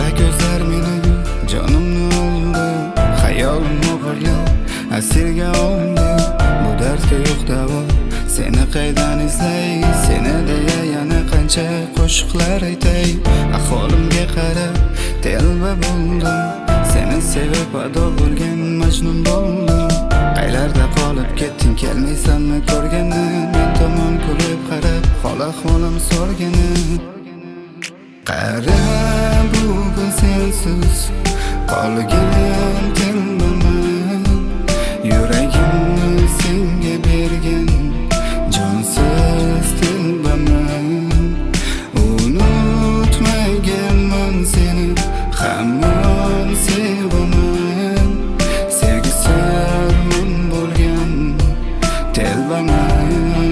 ko'zlar meni jonimni oldi, xayolim o'g'irlab asirga oldi. Bu dardga yo'q davo, seni qaydan izlay, seni deya yana qancha qo'shiqlar aytay. Ahvolimga qarab telba bo'ldim, seni sevib ado bo'lgan majnun bo'ldim. Qaylarda qolib ketding, kelmaysanmi ko'rgani, men tomon kulib qarab hol ahvolim so'rgani. Qara bugun sensiz qolgan telbaman, yuragimni senga bergan jonsiz telbaman. Unutmaganman seni, hamon sevaman, sevgisi armon bo'lgan telbaman,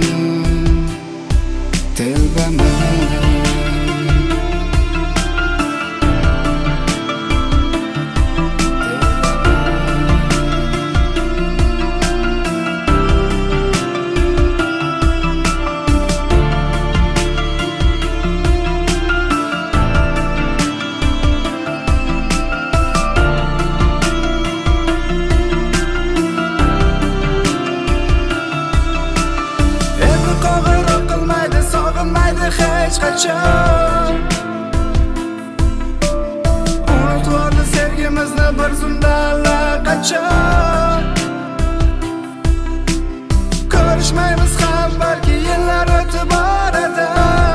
telbaman. Hech qachon unutvordi sevgimizni bir zumda allaqachon. Ko'rishmaymiz ham balki yillar o'tib boradi.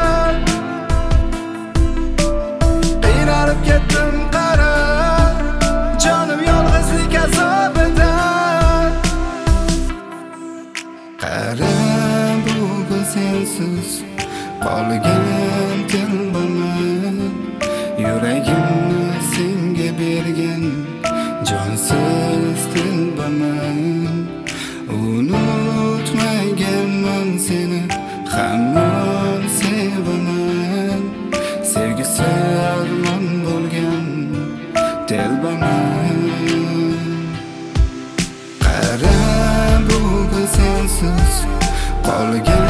Qiynalib ketdim qara, jonim yolg'izlik azobidan. Qara bugun sensiz qolgan telbaman, yuragimni senga bergan jonsiz telbaman. Unutmaganman seni, hamon sevaman, sevgisi armon bo'lgan telbaman. Qara bugun sensiz qolgan